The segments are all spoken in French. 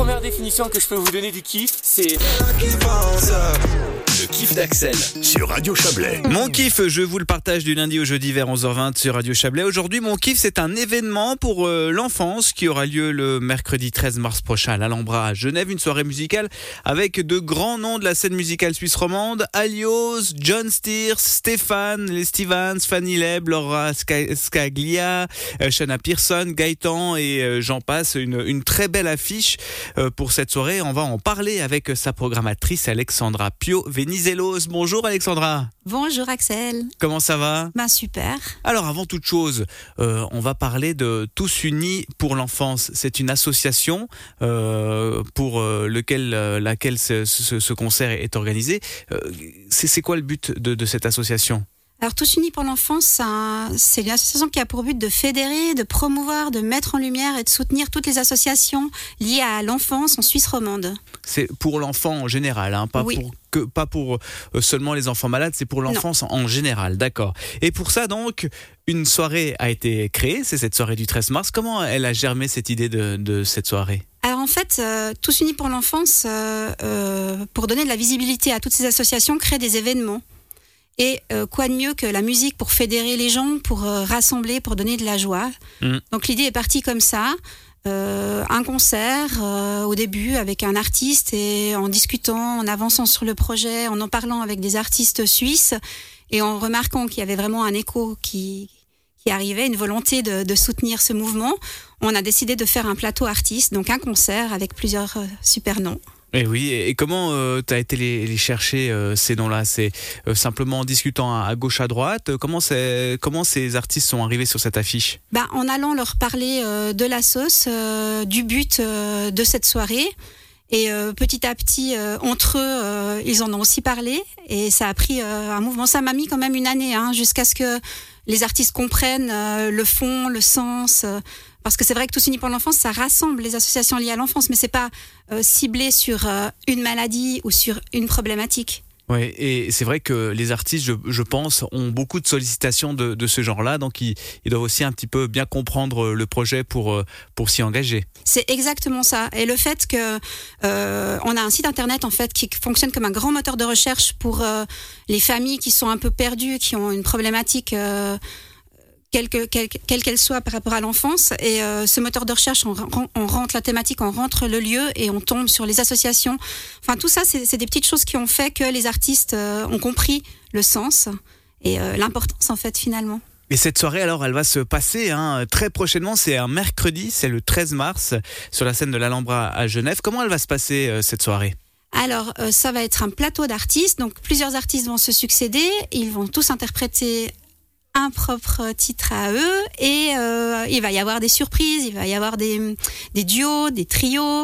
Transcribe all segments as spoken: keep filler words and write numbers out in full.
première définition que je peux vous donner du kiff, c'est... Le kiff d'Axel sur Radio Chablais. Mon kiff, je vous le partage du lundi au jeudi vers onze heures vingt sur Radio Chablais. Aujourd'hui, mon kiff, c'est un événement pour euh, l'enfance qui aura lieu le mercredi treize mars prochain à l'Alhambra à Genève. Une soirée musicale avec de grands noms de la scène musicale suisse romande. Alios, John Steers, Stéphane, les Stevens, Fanny Leb, Laura Scaglia, euh, Shanna Pearson, Gaëtan et euh, j'en passe. Une, une très belle affiche euh, pour cette soirée. On va en parler avec sa programmatrice Alexandra Pio Venizelos. Bonjour Alexandra. Bonjour Axel. Comment ça va ? Ben super. Alors avant toute chose, euh, on va parler de Tous Unis pour l'enfance. C'est une association euh, pour euh, lequel, euh, laquelle ce, ce, ce concert est organisé. Euh, c'est, c'est quoi le but de, de cette association ? Alors Tous Unis pour l'enfance, c'est, un, c'est une association qui a pour but de fédérer, de promouvoir, de mettre en lumière et de soutenir toutes les associations liées à l'enfance en Suisse romande. C'est pour l'enfant en général, hein, pas oui. pour que pas pour euh, seulement les enfants malades, c'est pour l'enfance en, en général, d'accord. Et pour ça donc, une soirée a été créée, c'est cette soirée du treize mars. Comment elle a germé cette idée de, de cette soirée ? Alors en fait, euh, Tous Unis pour l'enfance, euh, euh, pour donner de la visibilité à toutes ces associations, crée des événements. Et euh, quoi de mieux que la musique pour fédérer les gens, pour euh, rassembler, pour donner de la joie. Mmh. Donc l'idée est partie comme ça. Euh, un concert euh, au début avec un artiste et en discutant, en avançant sur le projet, en en parlant avec des artistes suisses et en remarquant qu'il y avait vraiment un écho qui, qui arrivait, une volonté de, de soutenir ce mouvement, on a décidé de faire un plateau artiste, donc un concert avec plusieurs euh, super noms. Et oui, et comment euh, tu as été les, les chercher euh, ces noms-là ? C'est euh, simplement en discutant à, à gauche, à droite. Comment, c'est, comment ces artistes sont arrivés sur cette affiche ? Ben, en allant leur parler euh, de la sauce, euh, du but euh, de cette soirée. Et euh, petit à petit, euh, entre eux, euh, ils en ont aussi parlé. Et ça a pris euh, un mouvement. Ça m'a mis quand même une année, hein, jusqu'à ce que les artistes comprennent euh, le fond, le sens. Euh, parce que c'est vrai que Tous Unis pour l'enfance, ça rassemble les associations liées à l'enfance, mais c'est pas euh, ciblé sur euh, une maladie ou sur une problématique. Oui, et c'est vrai que les artistes, je, je pense, ont beaucoup de sollicitations de, de ce genre-là, donc ils, ils doivent aussi un petit peu bien comprendre le projet pour, pour s'y engager. C'est exactement ça. Et le fait que euh, on a un site internet en fait qui fonctionne comme un grand moteur de recherche pour euh, les familles qui sont un peu perdues, qui ont une problématique. Euh, Quelle, que, quelle, quelle qu'elle soit par rapport à l'enfance. Et euh, ce moteur de recherche, on, on rentre la thématique, on rentre le lieu et on tombe sur les associations. Enfin, tout ça, c'est, c'est des petites choses qui ont fait que les artistes euh, ont compris le sens et euh, l'importance, en fait, finalement. Et cette soirée, alors, elle va se passer hein, très prochainement. C'est un mercredi, c'est le treize mars, sur la scène de l'Alhambra à Genève. Comment elle va se passer, euh, cette soirée ? Alors, euh, ça va être un plateau d'artistes. Donc, plusieurs artistes vont se succéder. Ils vont tous interpréter un propre titre à eux et euh, il va y avoir des surprises, il va y avoir des, des duos, des trios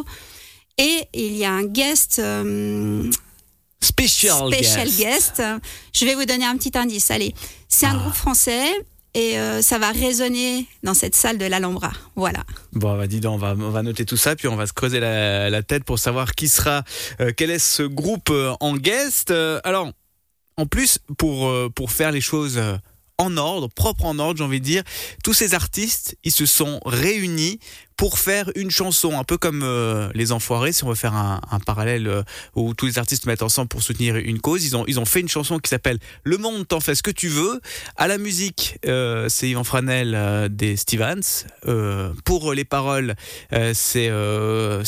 et il y a un guest euh, special, special guest. guest. Je vais vous donner un petit indice, allez. C'est un ah. groupe français et euh, ça va résonner dans cette salle de l'Alhambra. Voilà. Bon, bah dis donc, on va, on va noter tout ça, puis on va se creuser la, la tête pour savoir qui sera, euh, quel est ce groupe euh, en guest. Euh, alors, en plus, pour, euh, pour faire les choses euh, en ordre, propre en ordre, j'ai envie de dire. Tous ces artistes, ils se sont réunis pour faire une chanson, un peu comme euh, les Enfoirés, si on veut faire un, un parallèle euh, où tous les artistes se mettent ensemble pour soutenir une cause. Ils ont, ils ont fait une chanson qui s'appelle « Le monde t'en fait ce que tu veux ». À la musique, euh, c'est Yvan Franel euh, des Stevens. Euh, pour les paroles, euh, c'est euh,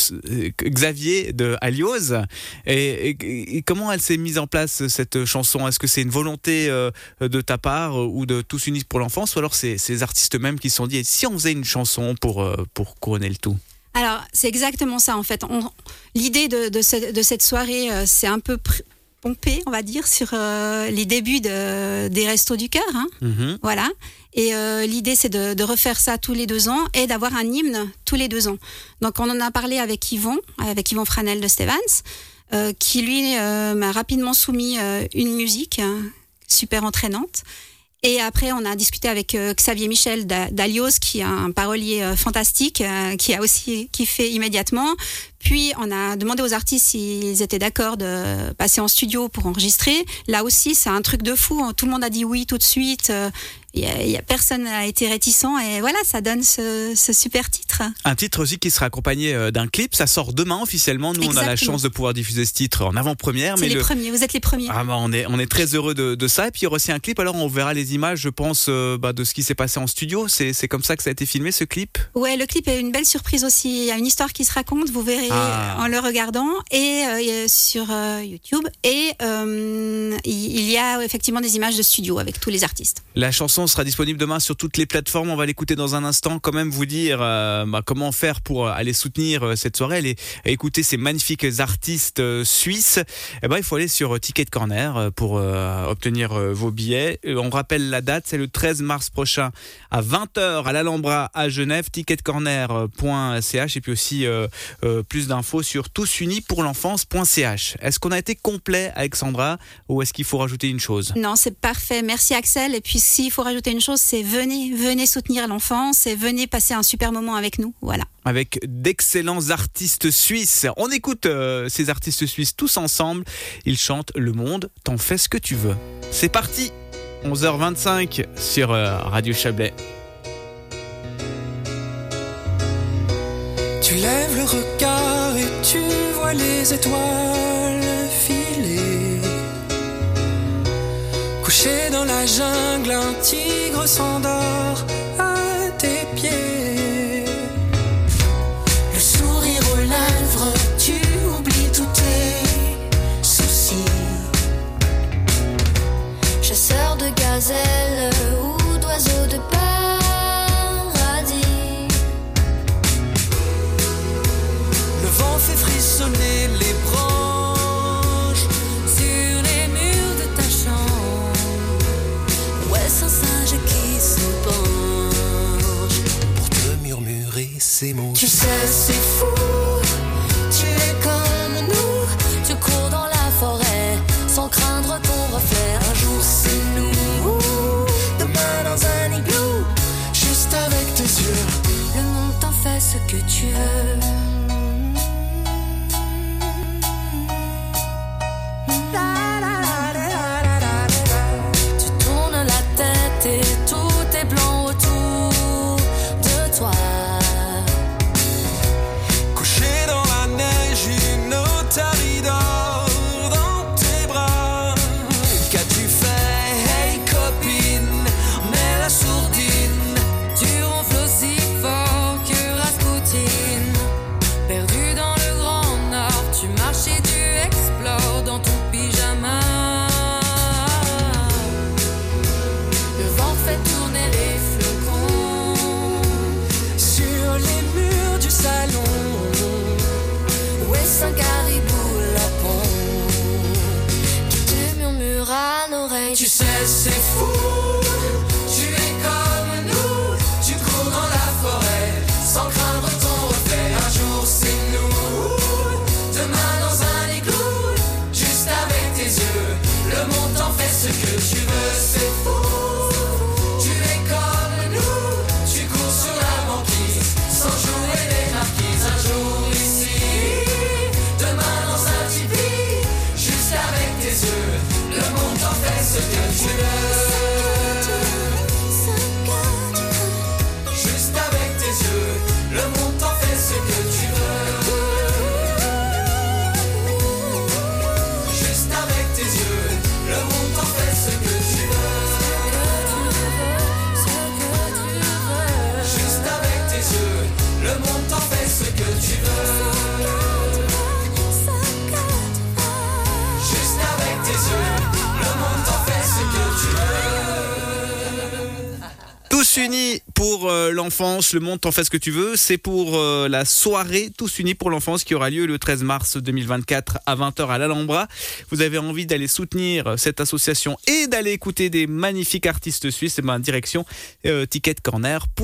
Xavier de Alios. Et, et, et comment elle s'est mise en place, cette chanson ? Est-ce que c'est une volonté euh, de ta part ou de Tous Unis pour l'enfance, ou alors c'est, c'est les artistes eux-mêmes qui se sont dit « si on faisait une chanson pour, euh, pour couronner le tout ». Alors, c'est exactement ça, en fait. On, l'idée de, de, ce, de cette soirée, euh, c'est un peu pr- pompé, on va dire, sur euh, les débuts de, des Restos du Cœur. Hein. Mm-hmm. Voilà. Et euh, l'idée, c'est de, de refaire ça tous les deux ans et d'avoir un hymne tous les deux ans. Donc, on en a parlé avec Yvon, avec Yvon Franel de Stevens, euh, qui, lui, euh, m'a rapidement soumis euh, une musique hein, super entraînante. Et après, on a discuté avec euh, Xavier Michel d'Alios, qui est un parolier euh, fantastique, euh, qui a aussi kiffé immédiatement. Puis, on a demandé aux artistes s'ils étaient d'accord de passer en studio pour enregistrer. Là aussi, c'est un truc de fou. Tout le monde a dit oui tout de suite. Il y a, il y a personne n'a été réticent. Et voilà, ça donne ce, ce super titre. titre. Un titre aussi qui sera accompagné d'un clip. Ça sort demain officiellement. Nous, Exactement. on a la chance de pouvoir diffuser ce titre en avant-première. C'est mais les le... premiers, vous êtes les premiers. Ah bah on est on est très heureux de, de ça. Et puis il y aura aussi un clip. Alors on verra les images, je pense, euh, bah, de ce qui s'est passé en studio. C'est c'est comme ça que ça a été filmé, ce clip. Ouais, le clip est une belle surprise aussi. Il y a une histoire qui se raconte. Vous verrez Ah. en le regardant et euh, sur euh, YouTube. Et euh, il y a effectivement des images de studio avec tous les artistes. La chanson sera disponible demain sur toutes les plateformes. On va l'écouter dans un instant. Quand même vous dire euh, bah, comment faire pour aller soutenir euh, cette soirée, aller écouter ces magnifiques artistes euh, suisses. Eh ben, il faut aller sur Ticket Corner pour euh, obtenir euh, vos billets. On rappelle la date, c'est le treize mars prochain à vingt heures à l'Alhambra à Genève, ticket corner point c h et puis aussi euh, euh, plus d'infos sur tous unis pour l'enfance point c h. Est-ce qu'on a été complet, Alexandra, ou est-ce qu'il faut rajouter une chose ? Non, c'est parfait. Merci Axel. Et puis s'il faut rajouter une chose, c'est venez, venez soutenir l'enfance et venez passer un super moment avec nous. Voilà. Avec d'excellents artistes suisses. On écoute euh, ces artistes suisses tous ensemble. Ils chantent Le Monde, t'en fais ce que tu veux. C'est parti, onze heures vingt-cinq sur euh, Radio Chablais. Tu lèves le regard et tu vois les étoiles filer. Couché dans la jungle, un tigre s'endort à tes pieds. Le sourire aux lèvres, tu oublies tous tes soucis. Chasseur de gazelles ou d'oiseaux de paradis. Le vent fait frissonner les branches sur les murs de ta chambre. Ouais, c'est un singe qui se penche pour te murmurer ces mots. Tu sais, c'est fou, tu es comme nous. Tu cours dans la forêt sans craindre ton reflet. Un jour c'est nous, demain dans un igloo, juste avec tes yeux. Le monde t'en fait ce que tu veux. Tu tournes la tête et tout est blanc autour de toi. Couché dans la neige, une otarie dort dans tes bras. Qu'as-tu fait, hey copine? Mets la sourdine. Tu ronfles aussi fort que Rasputin. Perdu dans le grand nord, tu marches et tu explores dans ton pyjama. Le vent fait tourner les flocons sur les murs du salon. Où est-ce un caribou lapon qui te murmure à l'oreille? Tu sais, c'est fou, tu es comme nous. Tu cours dans la forêt sans craindre ton reflet. Un jour c'est nous, demain dans un igloo, juste avec tes yeux. Le monde t'en fait ce que tu veux, c'est fou. Tu es comme nous, tu cours sur la banquise sans jouer les marquises. Un jour ici, demain dans un tipi, juste avec tes yeux. Le monde t'en fait ce que tu veux. Juste avec tes yeux, le monde t'en fait ce que tu veux. Juste avec tes yeux, le monde t'en fait ce que tu veux. Juste avec tes yeux, le monde t'en fait ce que tu veux. Juste avec tes yeux, le monde t'en fait ce que tu veux. Tous unis pour euh, l'enfance, le monde t'en fait ce que tu veux. C'est pour euh, la soirée Tous unis pour l'enfance qui aura lieu le treize mars deux mille vingt-quatre à vingt heures à l'Alhambra. Vous avez envie d'aller soutenir cette association et d'aller écouter des magnifiques artistes suisses, et ben direction euh, Ticket Corner.